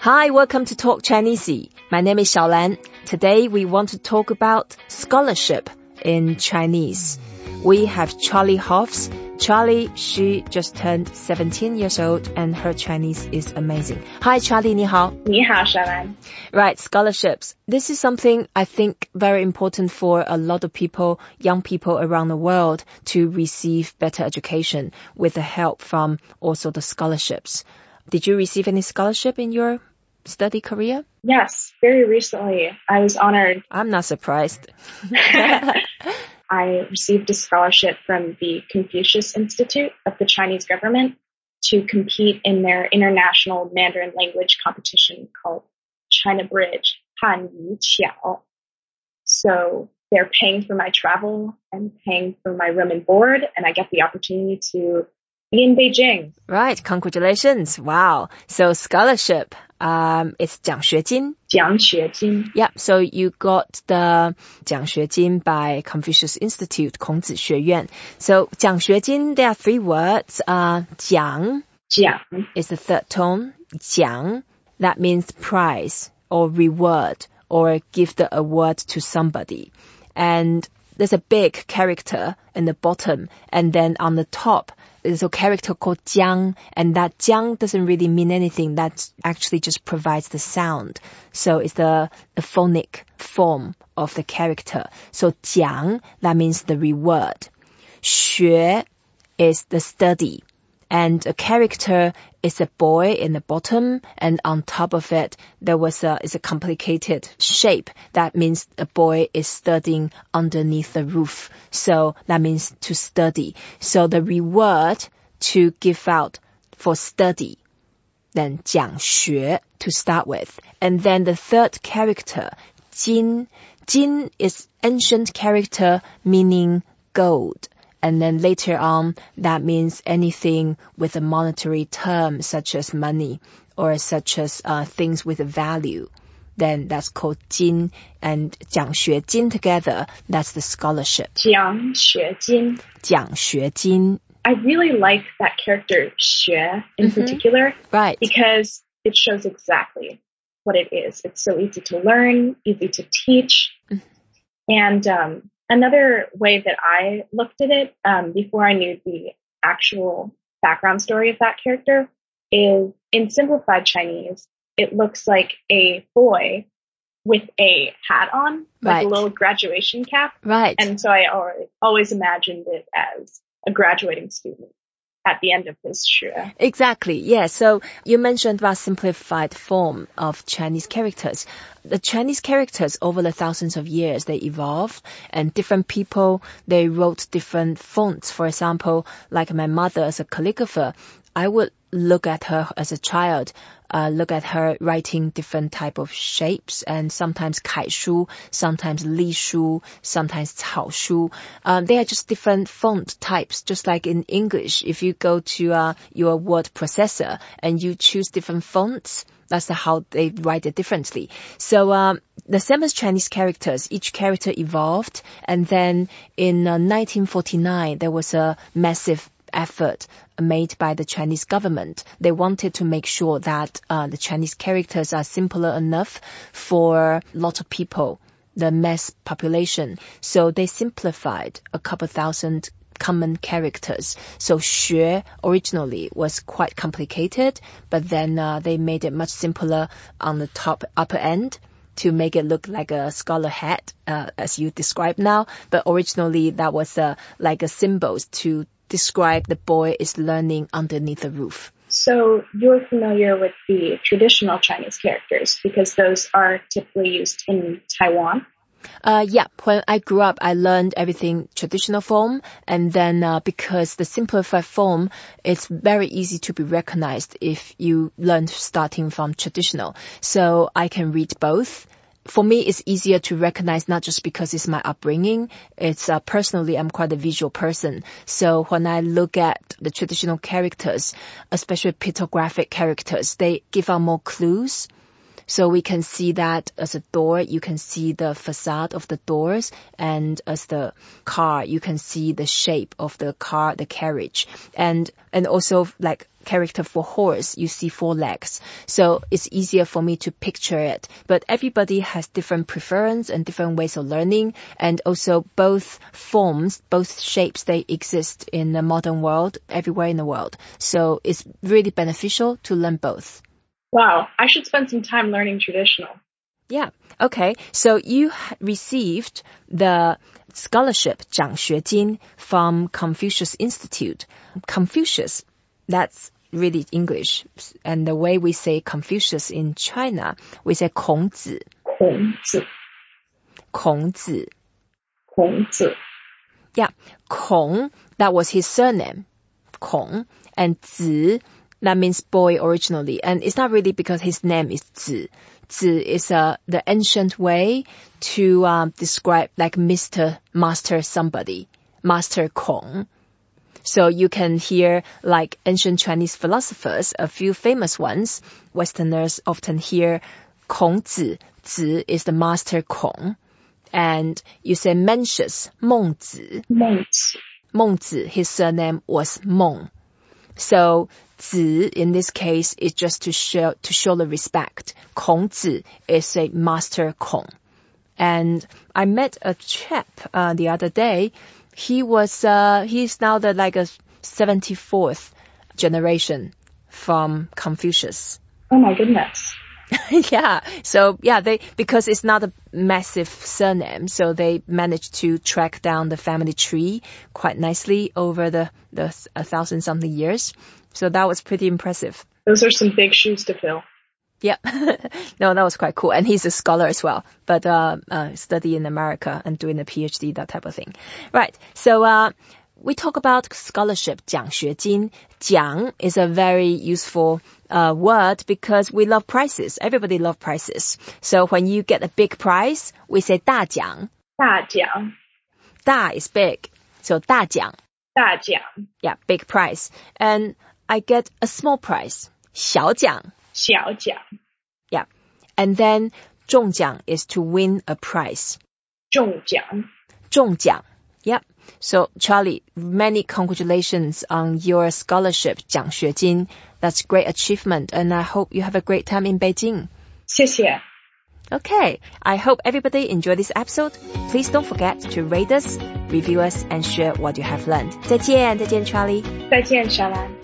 Hi, welcome to Talk Chinese. My name is Xiaolan. Today we want to talk about scholarship in Chinese. We have Charlie Hoffs. Charlie, she just turned 17 years old and her Chinese is amazing. Hi, Charlie, 你好. 你好, Xiaolan. Right, scholarships. This is something I think very important for a lot of people, young people around the world to receive better education with the help from also the scholarships. Did you receive any scholarship in your study career? Yes, very recently. I was honored. I'm not surprised. I received a scholarship from the Confucius Institute of the Chinese government to compete in their international Mandarin language competition called China Bridge, 汉语桥. So they're paying for my travel and paying for my room and board, and I get the opportunity to be in Beijing. Right, congratulations. Wow. So scholarship, it's 奖学金. 奖学金. Yeah, so you got the 奖学金 by Confucius Institute, 孔子学院. So 奖学金, there are three words. 奖 is the third tone. 奖, that means prize or reward or give the award to somebody. And there's a big character in the bottom, and then on the top there's a character called jiang, and that jiang doesn't really mean anything. That actually just provides the sound. So it's the phonic form of the character. So 奖, that means the reward. 学 is the study. And a character is a boy in the bottom, and on top of it, is a complicated shape. That means a boy is studying underneath the roof. So that means to study. So the reward to give out for study, then 奖学 to start with. And then the third character, 金. Jin is ancient character meaning gold. And then later on, that means anything with a monetary term, such as money or such as things with a value. Then that's called 金, and 奖学金 together, that's the scholarship. 奖学金. 奖学金. I really like that character 学 in particular, right? Because it shows exactly what it is. It's so easy to learn, easy to teach, and another way that I looked at it before I knew the actual background story of that character is in simplified Chinese, it looks like a boy with a hat on, like a little graduation cap. Right. And so I always imagined it as a graduating student at the end of this 学. Exactly, yeah. So you mentioned about simplified form of Chinese characters. The Chinese characters over the thousands of years, they evolved, and different people, they wrote different fonts. For example, like my mother as a calligrapher, I would look at her as a child, look at her writing different type of shapes, and sometimes 楷书, sometimes 隶书, sometimes 草书. They are just different font types, just like in English. If you go to your word processor and you choose different fonts, that's how they write it differently. So the same as Chinese characters, each character evolved, and then in 1949 there was a massive effort made by the Chinese government. They wanted to make sure that the Chinese characters are simpler enough for lots of people, the mass population. So they simplified a couple thousand common characters. So 学 originally was quite complicated, but then they made it much simpler on the upper end to make it look like a scholar hat, as you describe now. But originally that was like a symbols to describe the boy is learning underneath the roof. So you're familiar with the traditional Chinese characters because those are typically used in Taiwan? Yeah, when I grew up, I learned everything traditional form, and then because the simplified form, it's very easy to be recognized if you learn starting from traditional. So I can read both. For me, it's easier to recognize not just because it's my upbringing. It's personally, I'm quite a visual person. So when I look at the traditional characters, especially pictographic characters, they give out more clues. So we can see that as a door, you can see the facade of the doors, and as the car, you can see the shape of the car, the carriage, and also like character for horse, you see 4 legs. So it's easier for me to picture it. But everybody has different preference and different ways of learning. And also both forms, both shapes, they exist in the modern world, everywhere in the world. So it's really beneficial to learn both. Wow, I should spend some time learning traditional. Yeah. Okay. So you received the scholarship 奖学金 from Confucius Institute. Confucius, that's really English. And the way we say Confucius in China, we say 孔子. 孔子. 孔子. 孔子. Yeah. Kong, that was his surname. Kong. And 子, that means boy originally. And it's not really because his name is 子. 子is the ancient way to describe like master somebody. Master Kong. So you can hear like ancient Chinese philosophers, a few famous ones. Westerners often hear 孔子. 子 is the master Kong. And you say Mencius, 孟子. 孟子. 孟子, his surname was Meng. So 子 in this case is just to show the respect. 孔子 is a master Kong. And I met a chap the other day. He's now like a 74th generation from Confucius. Oh my goodness. Yeah. So yeah, because it's not a massive surname, so they managed to track down the family tree quite nicely over the 1,000-something years. So that was pretty impressive. Those are some big shoes to fill. Yeah. No, that was quite cool. And he's a scholar as well, but study in America and doing a PhD, that type of thing. Right. So we talk about scholarship, 奖学金. 奖 is a very useful word because we love prizes. Everybody loves prizes. So when you get a big prize, we say 大奖. 大奖. 大 is big. So 大奖. 大奖. Yeah, big prize. And I get a small prize. 小奖. 小奖. Yeah. And then 中奖 is to win a prize. 中奖. 中奖. Yep. So Charlie, many congratulations on your scholarship, 奖学金. That's great achievement, and I hope you have a great time in Beijing. 谢谢. Okay. I hope everybody enjoyed this episode. Please don't forget to rate us, review us, and share what you have learned. 再见 Charlie. 再见，小兰。